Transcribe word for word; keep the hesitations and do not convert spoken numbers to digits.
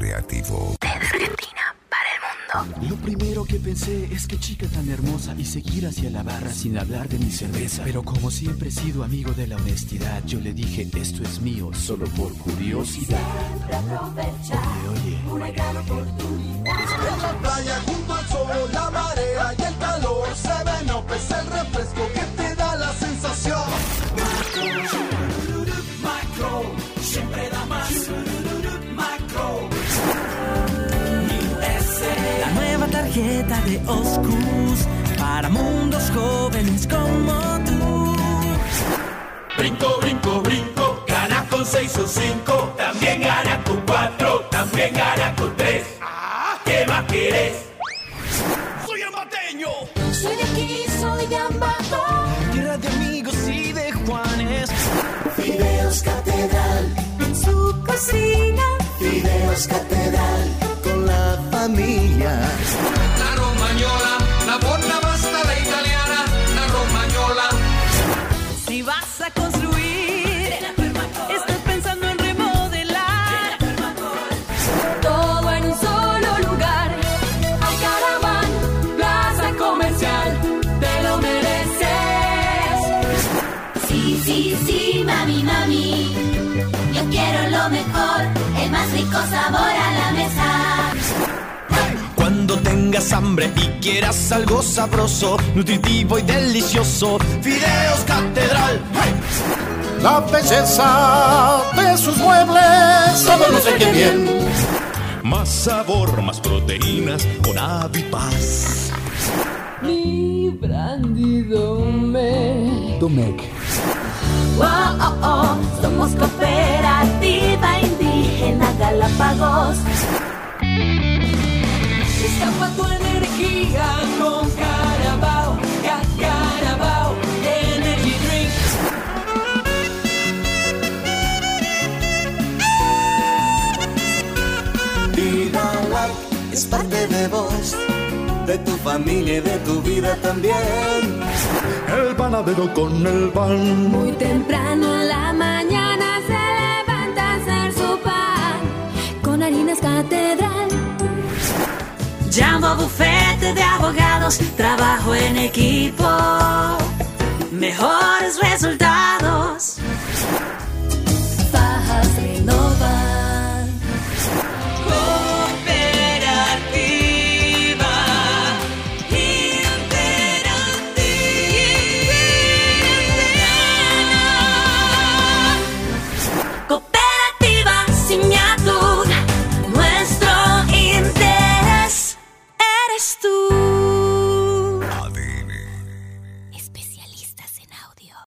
creativo. De Argentina para el mundo. Lo primero que pensé es que chica tan hermosa y seguir hacia la barra sin hablar de mi cerveza. Pero como siempre he sido amigo de la honestidad, yo le dije, esto es mío, solo por curiosidad. Oye, oye. Una gran oportunidad. En la playa junto al sol, la marea y el calor, Seven Up es el refresco que te da la sensación. Macro, siempre da más. Macro. La nueva tarjeta de Oscus para mundos jóvenes como tú. Brinco, brinco, brinco, gana con seis o cinco, también gana con cuatro, también gana con tres. ¿Qué más quieres? Soy ambateño. Soy de aquí, soy de Ambato. Tierra de amigos y de Juanes. Fideos Catedral En su cocina. Fideos Catedral con la familia. La romañola, la buona pasta la italiana, la romañola. Si vas a construir, estoy pensando en remodelar. Todo en un solo lugar. Alcaraván, plaza comercial. Te lo mereces. Sí, sí, sí, mami, mami. Yo quiero lo mejor, el más rico sabor a la mesa. Cuando tengas hambre y quieras algo sabroso, nutritivo y delicioso, Fideos Catedral. ¡Hey! La belleza de sus muebles, todo no sé qué bien. Más sabor, más proteínas con Avipaz. Mi brandy Domec. Domec. Oh, oh, oh. Somos cooperativa indígena Galápagos. Escapa tu energía con Carabao, Carabao, Energy Drink. Vida White es parte de vos, de tu familia y de tu vida también. El panadero con el pan. Muy temprano en la mañana se levanta a hacer su pan con harinas Catedral. Llamo a bufete de abogados, trabajo en equipo, mejores resultados. Fajas renovan. Cooperativa Interamericana. Cooperativa Signatur. Nuestro interés eres tú.